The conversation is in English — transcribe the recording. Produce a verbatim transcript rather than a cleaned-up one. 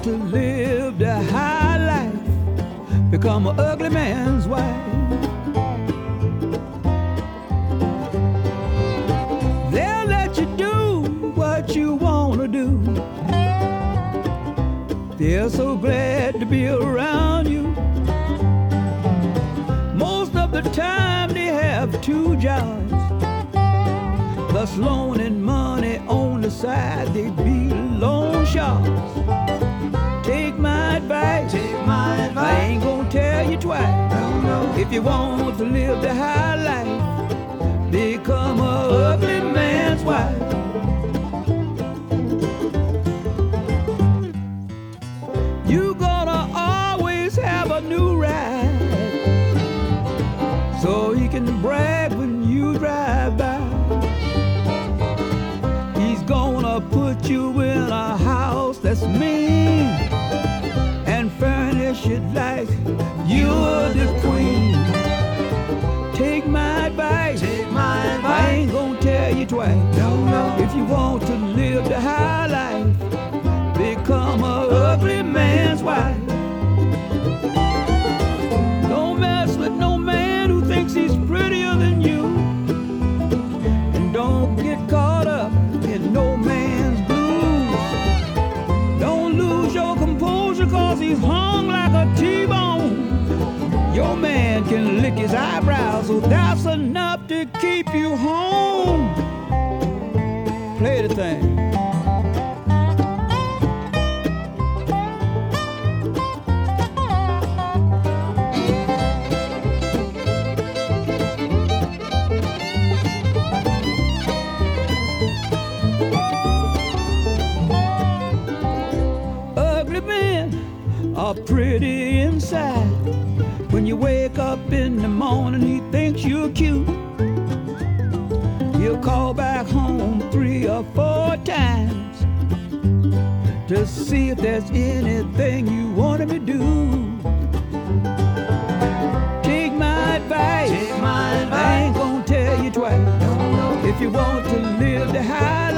want to live the high life, become an ugly man's wife. They'll let you do what you want to do. They're so glad to be around you. Most of the time they have two jobs, plus loan and money on the side. They be loan sharks. Take my advice, Take my advice. I ain't gonna tell you twice. No, no. If you want to live the high life, become a ugly man's wife. You gonna always have a new ride, so he can brag when you drive by. He's gonna put you in a house that's mean and furnish it like you're the queen. Take my advice, Take my I advice. ain't gonna tell you twice. No, no. If you want to live the high life, become a ugly man's wife. Don't mess with no man who thinks he's prettier than you, and don't get caught up in no man's blues. Don't lose your composure cause he's hung like a T-bone. Your man can lick his eyebrows, so that's enough to keep you home. Play the thing. Ugly men are pretty inside. When you wake up in the morning, he thinks you're cute. He'll call back home three or four times to see if there's anything you want him to do. Take my advice, Take my I advice. ain't gonna tell you twice. No, no. If you want to live the high